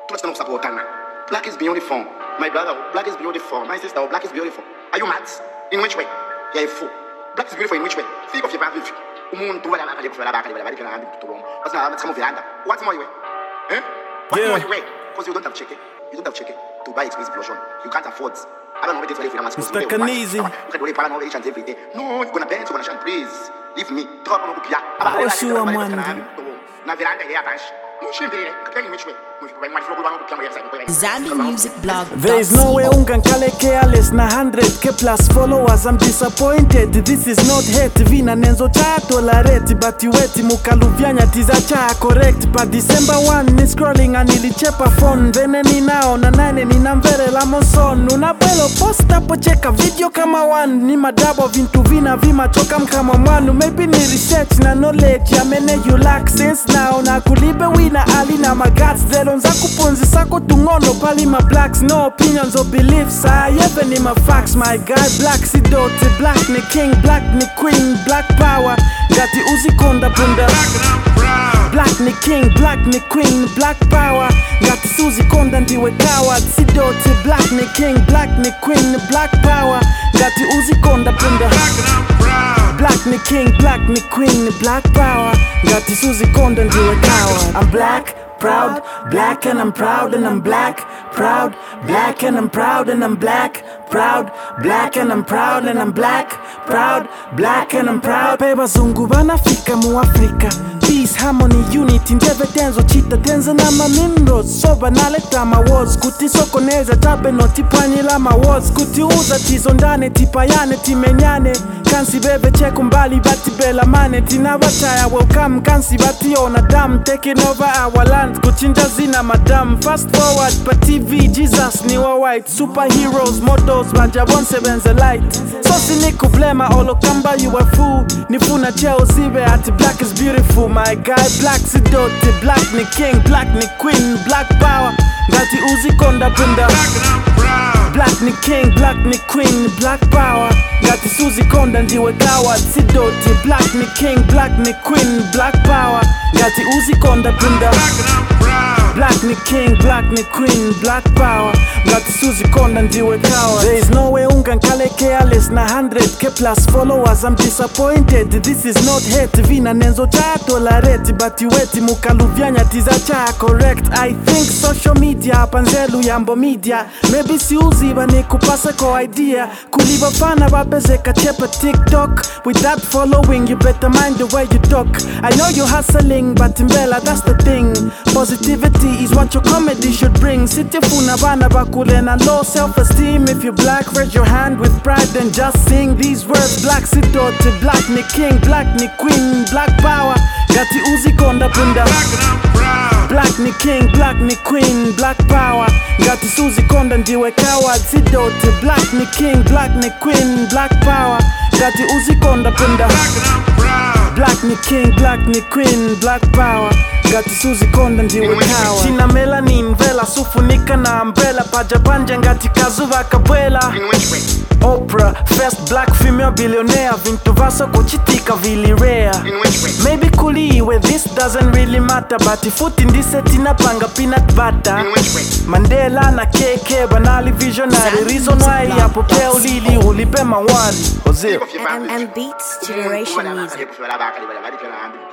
Touch the support and black is beautiful. My brother, black is beautiful. My sister, black is beautiful. Are you mad? In which way? Yeah, you fool. Black is beautiful in which way? Think of your brother. What's more you way? Eh? What's more you way? Because you don't have chicken. You don't have chicken to buy expensive lotion. You can't afford. I don't know what it's for them. Mr. Kanizi. You can do it every day. No, you're gonna bend, you're gonna shine, please. Leave me. Drop on the Oh, sure, man. Zambi Music Blog. There is no way ungankale careless na 100k plus followers. I'm disappointed. This is not hate. Vina nenzo cha tolerate. But you wait mukaluvyanya tiza cha correct. But December 1 ni scrolling and nilichepa phone. Vene ni nao na 9 ni namvere la monson. Unabelo post hapo cheka video kama 1. Ni madabo vintu vina vima choka mkama mwanu. Maybe ni research na knowledge. Ya mene you lack sense now. Na kulibe wina ali na magats. Zelonza kuponzi sako tungono pali ma blacks. No opinions or beliefs. I even in my facts. My guy black si dote. Black ni king, black ni queen. Black power. Gati uzi konda punda. Black ni king, black ni queen. Black power. Gati suzi konda ndiwe coward. Si dote. Black ni king, black ni queen. Black power. Gati uzi konda punda. Black ni king, black ni queen. Black power. Gati suzi konda ndiwe coward. I'm black, proud, black and I'm proud and I'm black, proud, black and I'm proud and I'm black, proud, black and I'm proud and I'm black, proud, black and I'm proud. Peba zungu banafika mu Africa. Peace, harmony, unity, ndeve tenzo chita tenza na mamimros. Soba naleta mawoz, kuti soko neza tabe no tipani la mawoz. Kuti uza tizo ndane, tipayane, timenyane. Kansi bebe cheko mbali bati bela mane. Tina bataya welcome, kansi bati ona dam. Taking over our land, kuchinja zina madam. Fast forward pa TV, Jesus ni wa white. Superheroes, models, banja 17 the light. So siniku blema, olokamba you a fool. Nifuna cheo zibe ati black is beautiful. My guy black si dote, black ni king, black ni queen, black power. Gati uzi konda punda. Black ni king, black ni queen, black power. Gati suzi konda ndiwe coward. Si dote, black ni king, black ni queen, black power. Gati uzi konda punda. Black ni king, black ni queen, black power. Gati suzi konda ndiwe coward. There is no way ungankale careless na 100k plus followers. I'm disappointed. This is not hate. Vina nenzo cha tolerate. But you wait mukaluvyanya tiza cha correct. I think social media panzelu yambo media. Maybe si uziba ni kupasa ko idea. Kuliba fana babezeka chepa TikTok. With that following you better mind the way you talk. I know you're hustling but mbela that's the thing. Positivity is what your comedy should bring. City funa bana bakule na low self-esteem. If you black, raise your hand with pride and just sing these words. Black sidote, black ni king, black ni queen, black power. Gati uzi konda punda. Black ni king, black ni queen, black power. Gati suzi konda ndiwe coward. Sidote, black ni king, black ni queen, black power. Gati uzi konda punda. Black ni king, black ni queen, black power. Gati suzi konda ndiwe coward. China melanin vela sufunika na umbrella. Paja panja ngati kazuva kabwela. Oprah, first black female billionaire. Vintu vaso kuchitika vili rare. Maybe kuliwe, this doesn't really matter. But ifuti ndise tina panga peanut butter. Mandela na KK banali visionary. Reason why yapo pea ulili ulipe mawari Ozil And Beats Generation Music.